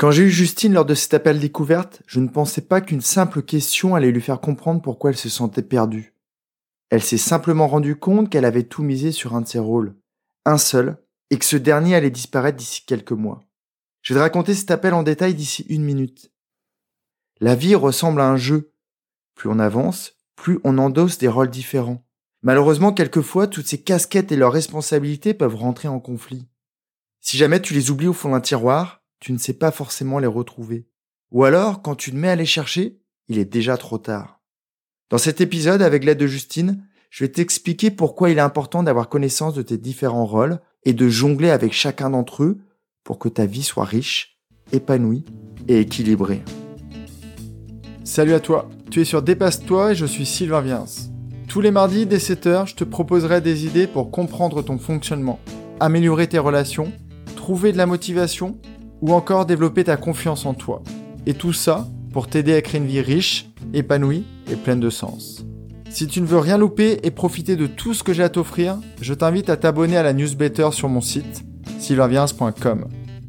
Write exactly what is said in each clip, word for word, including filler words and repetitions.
Quand j'ai eu Justine lors de cet appel découverte, je ne pensais pas qu'une simple question allait lui faire comprendre pourquoi elle se sentait perdue. Elle s'est simplement rendue compte qu'elle avait tout misé sur un de ses rôles, un seul, et que ce dernier allait disparaître d'ici quelques mois. Je vais te raconter cet appel en détail d'ici une minute. La vie ressemble à un jeu. Plus on avance, plus on endosse des rôles différents. Malheureusement, quelquefois, toutes ces casquettes et leurs responsabilités peuvent rentrer en conflit. Si jamais tu les oublies au fond d'un tiroir, tu ne sais pas forcément les retrouver. Ou alors, quand tu te mets à les chercher, il est déjà trop tard. Dans cet épisode, avec l'aide de Justine, je vais t'expliquer pourquoi il est important d'avoir connaissance de tes différents rôles et de jongler avec chacun d'entre eux pour que ta vie soit riche, épanouie et équilibrée. Salut à toi, tu es sur Dépasse-toi et je suis Sylvain Viens. Tous les mardis dès sept heures, je te proposerai des idées pour comprendre ton fonctionnement, améliorer tes relations, trouver de la motivation ou encore développer ta confiance en toi. Et tout ça pour t'aider à créer une vie riche, épanouie et pleine de sens. Si tu ne veux rien louper et profiter de tout ce que j'ai à t'offrir, je t'invite à t'abonner à la newsletter sur mon site, sylvain viens point com.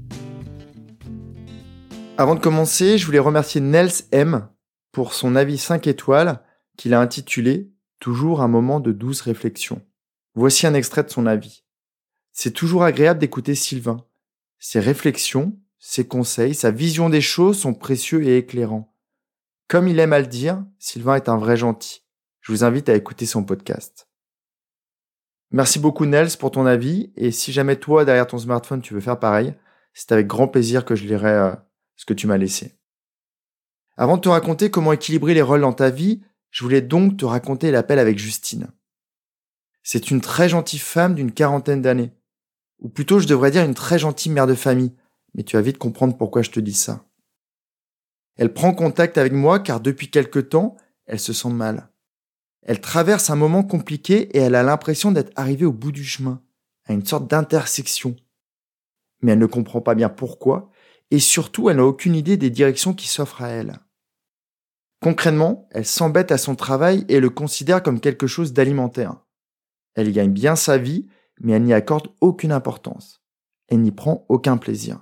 Avant de commencer, je voulais remercier Nels M pour son avis cinq étoiles qu'il a intitulé « Toujours un moment de douce réflexion ». Voici un extrait de son avis. « C'est toujours agréable d'écouter Sylvain. Ses réflexions, ses conseils, sa vision des choses sont précieux et éclairants. Comme il aime à le dire, Sylvain est un vrai gentil. Je vous invite à écouter son podcast. » Merci beaucoup Nels pour ton avis, et si jamais toi, derrière ton smartphone, tu veux faire pareil, c'est avec grand plaisir que je lirai euh, ce que tu m'as laissé. Avant de te raconter comment équilibrer les rôles dans ta vie, je voulais donc te raconter l'appel avec Justine. C'est une très gentille femme d'une quarantaine d'années. Ou plutôt, je devrais dire une très gentille mère de famille, mais tu vas vite comprendre pourquoi je te dis ça. Elle prend contact avec moi car depuis quelque temps, elle se sent mal. Elle traverse un moment compliqué et elle a l'impression d'être arrivée au bout du chemin, à une sorte d'intersection. Mais elle ne comprend pas bien pourquoi, et surtout, elle n'a aucune idée des directions qui s'offrent à elle. Concrètement, elle s'embête à son travail et le considère comme quelque chose d'alimentaire. Elle gagne bien sa vie, mais elle n'y accorde aucune importance. Elle n'y prend aucun plaisir.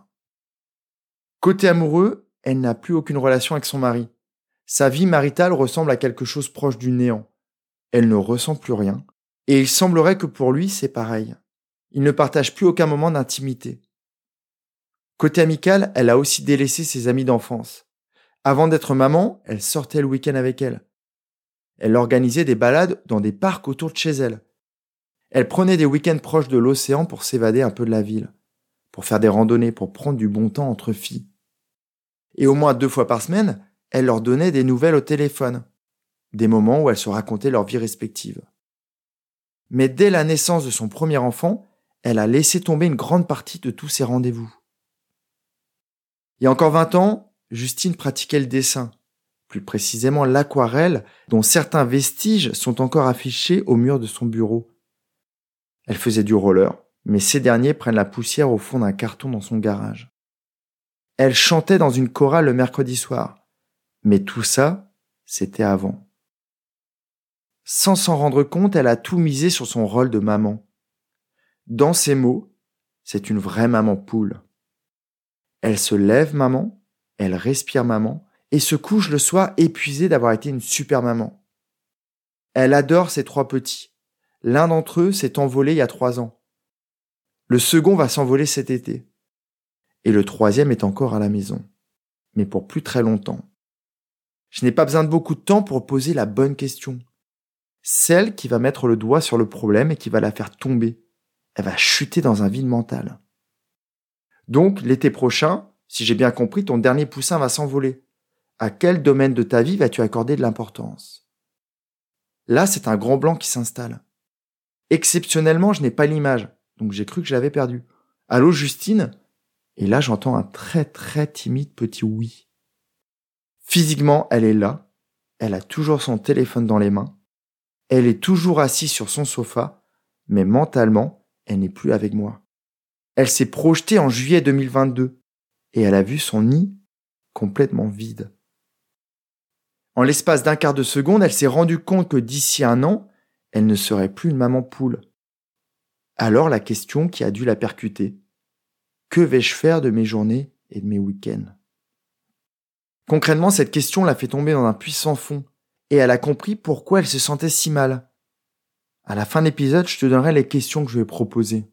Côté amoureux, elle n'a plus aucune relation avec son mari. Sa vie maritale ressemble à quelque chose proche du néant. Elle ne ressent plus rien, et il semblerait que pour lui, c'est pareil. Il ne partage plus aucun moment d'intimité. Côté amical, elle a aussi délaissé ses amis d'enfance. Avant d'être maman, elle sortait le week-end avec elle. Elle organisait des balades dans des parcs autour de chez elle. Elle prenait des week-ends proches de l'océan pour s'évader un peu de la ville, pour faire des randonnées, pour prendre du bon temps entre filles. Et au moins deux fois par semaine, elle leur donnait des nouvelles au téléphone, des moments où elles se racontaient leur vie respective. Mais dès la naissance de son premier enfant, elle a laissé tomber une grande partie de tous ses rendez-vous. Il y a encore vingt ans, Justine pratiquait le dessin, plus précisément l'aquarelle, dont certains vestiges sont encore affichés au mur de son bureau. Elle faisait du roller, mais ces derniers prennent la poussière au fond d'un carton dans son garage. Elle chantait dans une chorale le mercredi soir, mais tout ça, c'était avant. Sans s'en rendre compte, elle a tout misé sur son rôle de maman. Dans ses mots, c'est une vraie maman poule. Elle se lève maman, elle respire maman, et se couche le soir épuisée d'avoir été une super maman. Elle adore ses trois petits. L'un d'entre eux s'est envolé il y a trois ans. Le second va s'envoler cet été. Et le troisième est encore à la maison. Mais pour plus très longtemps. Je n'ai pas besoin de beaucoup de temps pour poser la bonne question. Celle qui va mettre le doigt sur le problème et qui va la faire tomber. Elle va chuter dans un vide mental. Donc, l'été prochain, si j'ai bien compris, ton dernier poussin va s'envoler. À quel domaine de ta vie vas-tu accorder de l'importance ? Là, c'est un grand blanc qui s'installe. Exceptionnellement, je n'ai pas l'image, donc j'ai cru que je l'avais perdu. Allô, Justine ? Et là, j'entends un très très timide petit oui. Physiquement, elle est là. Elle a toujours son téléphone dans les mains. Elle est toujours assise sur son sofa, mais mentalement, elle n'est plus avec moi. Elle s'est projetée en juillet deux mille vingt-deux et elle a vu son nid complètement vide. En l'espace d'un quart de seconde, elle s'est rendue compte que d'ici un an, elle ne serait plus une maman poule. Alors la question qui a dû la percuter. Que vais-je faire de mes journées et de mes week-ends. Concrètement, cette question l'a fait tomber dans un puits sans fond et elle a compris pourquoi elle se sentait si mal. À la fin de l'épisode, je te donnerai les questions que je lui ai proposées.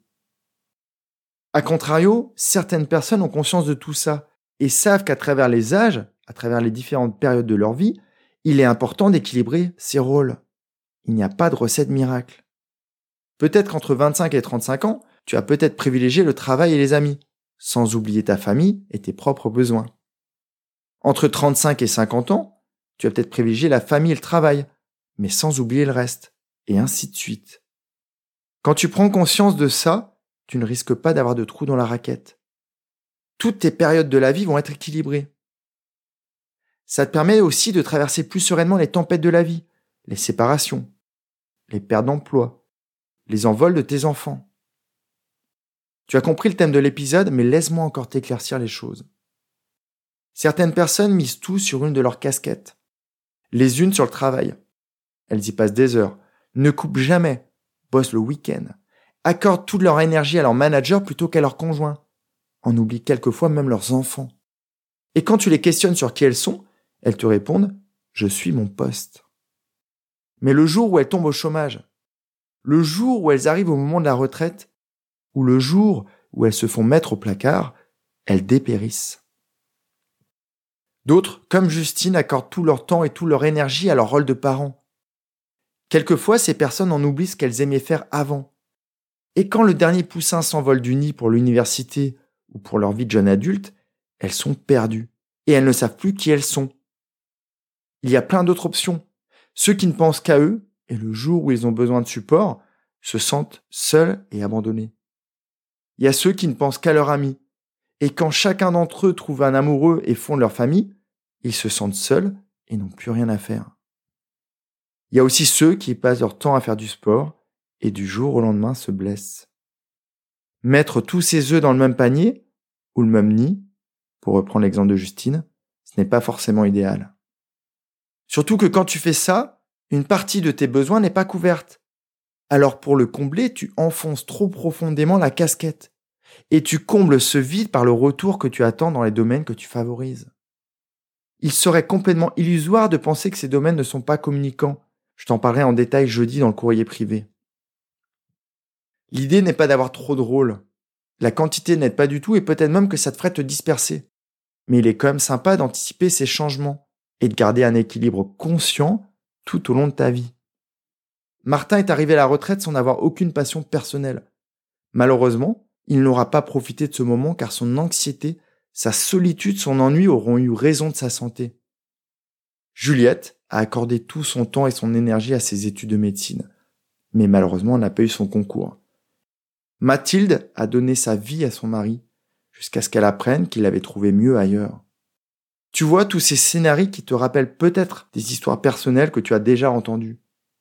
A contrario, certaines personnes ont conscience de tout ça et savent qu'à travers les âges, à travers les différentes périodes de leur vie, il est important d'équilibrer ces rôles. Il n'y a pas de recette miracle. Peut-être qu'entre vingt-cinq et trente-cinq ans, tu as peut-être privilégié le travail et les amis, sans oublier ta famille et tes propres besoins. Entre trente-cinq et cinquante ans, tu as peut-être privilégié la famille et le travail, mais sans oublier le reste, et ainsi de suite. Quand tu prends conscience de ça, tu ne risques pas d'avoir de trous dans la raquette. Toutes tes périodes de la vie vont être équilibrées. Ça te permet aussi de traverser plus sereinement les tempêtes de la vie, les séparations, les pertes d'emploi, les envols de tes enfants. Tu as compris le thème de l'épisode, mais laisse-moi encore t'éclaircir les choses. Certaines personnes misent tout sur une de leurs casquettes. Les unes sur le travail. Elles y passent des heures, ne coupent jamais, bossent le week-end, accordent toute leur énergie à leur manager plutôt qu'à leur conjoint, en oublient quelquefois même leurs enfants. Et quand tu les questionnes sur qui elles sont, elles te répondent « Je suis mon poste ». Mais le jour où elles tombent au chômage, le jour où elles arrivent au moment de la retraite, ou le jour où elles se font mettre au placard, elles dépérissent. D'autres, comme Justine, accordent tout leur temps et toute leur énergie à leur rôle de parent. Quelquefois, ces personnes en oublient ce qu'elles aimaient faire avant. Et quand le dernier poussin s'envole du nid pour l'université ou pour leur vie de jeune adulte, elles sont perdues et elles ne savent plus qui elles sont. Il y a plein d'autres options. Ceux qui ne pensent qu'à eux, et le jour où ils ont besoin de support, se sentent seuls et abandonnés. Il y a ceux qui ne pensent qu'à leurs amis, et quand chacun d'entre eux trouve un amoureux et fonde leur famille, ils se sentent seuls et n'ont plus rien à faire. Il y a aussi ceux qui passent leur temps à faire du sport et du jour au lendemain se blessent. Mettre tous ses œufs dans le même panier ou le même nid, pour reprendre l'exemple de Justine, ce n'est pas forcément idéal. Surtout que quand tu fais ça, une partie de tes besoins n'est pas couverte. Alors pour le combler, tu enfonces trop profondément la casquette et tu combles ce vide par le retour que tu attends dans les domaines que tu favorises. Il serait complètement illusoire de penser que ces domaines ne sont pas communicants. Je t'en parlerai en détail jeudi dans le courrier privé. L'idée n'est pas d'avoir trop de rôles. La quantité n'aide pas du tout et peut-être même que ça te ferait te disperser. Mais il est quand même sympa d'anticiper ces changements et de garder un équilibre conscient tout au long de ta vie. Martin est arrivé à la retraite sans avoir aucune passion personnelle. Malheureusement, il n'aura pas profité de ce moment car son anxiété, sa solitude, son ennui auront eu raison de sa santé. Juliette a accordé tout son temps et son énergie à ses études de médecine, mais malheureusement n'a pas eu son concours. Mathilde a donné sa vie à son mari, jusqu'à ce qu'elle apprenne qu'il avait trouvé mieux ailleurs. Tu vois tous ces scénarios qui te rappellent peut-être des histoires personnelles que tu as déjà entendues.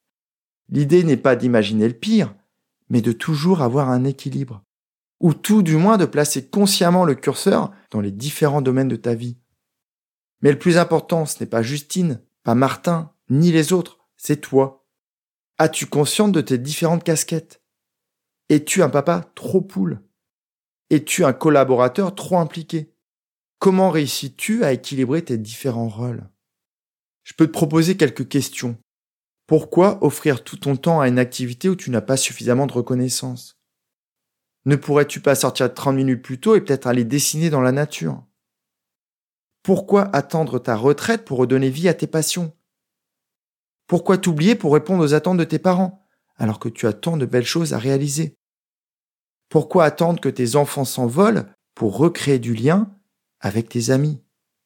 L'idée n'est pas d'imaginer le pire, mais de toujours avoir un équilibre, ou tout du moins de placer consciemment le curseur dans les différents domaines de ta vie. Mais le plus important, ce n'est pas Justine, pas Martin, ni les autres, c'est toi. As-tu conscience de tes différentes casquettes ? Es-tu un papa trop poule ? Es-tu un collaborateur trop impliqué ? Comment réussis-tu à équilibrer tes différents rôles ? Je peux te proposer quelques questions. Pourquoi offrir tout ton temps à une activité où tu n'as pas suffisamment de reconnaissance ? Ne pourrais-tu pas sortir trente minutes plus tôt et peut-être aller dessiner dans la nature ? Pourquoi attendre ta retraite pour redonner vie à tes passions ? Pourquoi t'oublier pour répondre aux attentes de tes parents, alors que tu as tant de belles choses à réaliser ? Pourquoi attendre que tes enfants s'envolent pour recréer du lien avec tes amis ?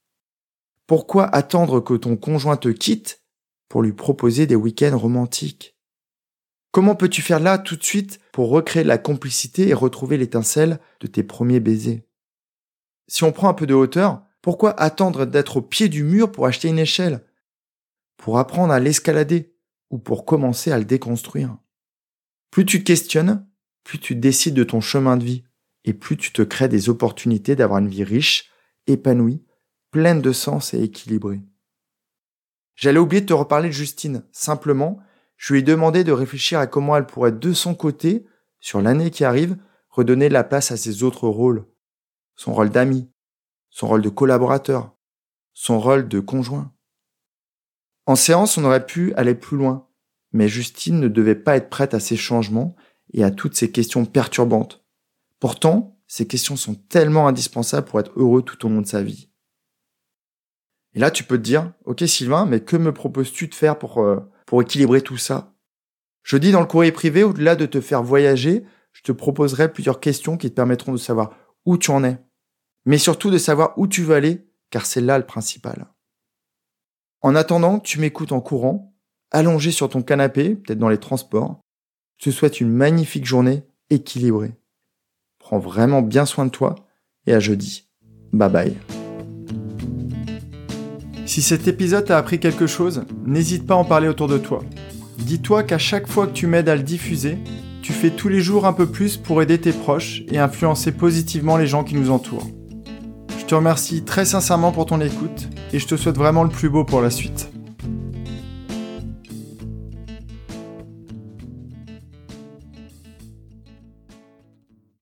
Pourquoi attendre que ton conjoint te quitte pour lui proposer des week-ends romantiques ? Comment peux-tu faire là tout de suite pour recréer la complicité et retrouver l'étincelle de tes premiers baisers ? Si on prend un peu de hauteur, pourquoi attendre d'être au pied du mur pour acheter une échelle ? Pour apprendre à l'escalader ou pour commencer à le déconstruire ? Plus tu te questionnes, plus tu décides de ton chemin de vie et plus tu te crées des opportunités d'avoir une vie riche, épanouie, pleine de sens et équilibrée. J'allais oublier de te reparler de Justine. Simplement, je lui ai demandé de réfléchir à comment elle pourrait, de son côté, sur l'année qui arrive, redonner de la place à ses autres rôles. Son rôle d'amie, son rôle de collaborateur, son rôle de conjoint. En séance, on aurait pu aller plus loin, mais Justine ne devait pas être prête à ces changements et à toutes ces questions perturbantes. Pourtant, ces questions sont tellement indispensables pour être heureux tout au long de sa vie. Et là, tu peux te dire, ok Sylvain, mais que me proposes-tu de faire pour, euh, pour équilibrer tout ça ? Je dis dans le courrier privé, au-delà de te faire voyager, je te proposerai plusieurs questions qui te permettront de savoir où tu en es, mais surtout de savoir où tu veux aller, car c'est là le principal. En attendant, tu m'écoutes en courant, allongé sur ton canapé, peut-être dans les transports. Je te souhaite une magnifique journée équilibrée. Prends vraiment bien soin de toi et à jeudi. Bye bye. Si cet épisode t'a appris quelque chose, n'hésite pas à en parler autour de toi. Dis-toi qu'à chaque fois que tu m'aides à le diffuser, tu fais tous les jours un peu plus pour aider tes proches et influencer positivement les gens qui nous entourent. Je te remercie très sincèrement pour ton écoute et je te souhaite vraiment le plus beau pour la suite.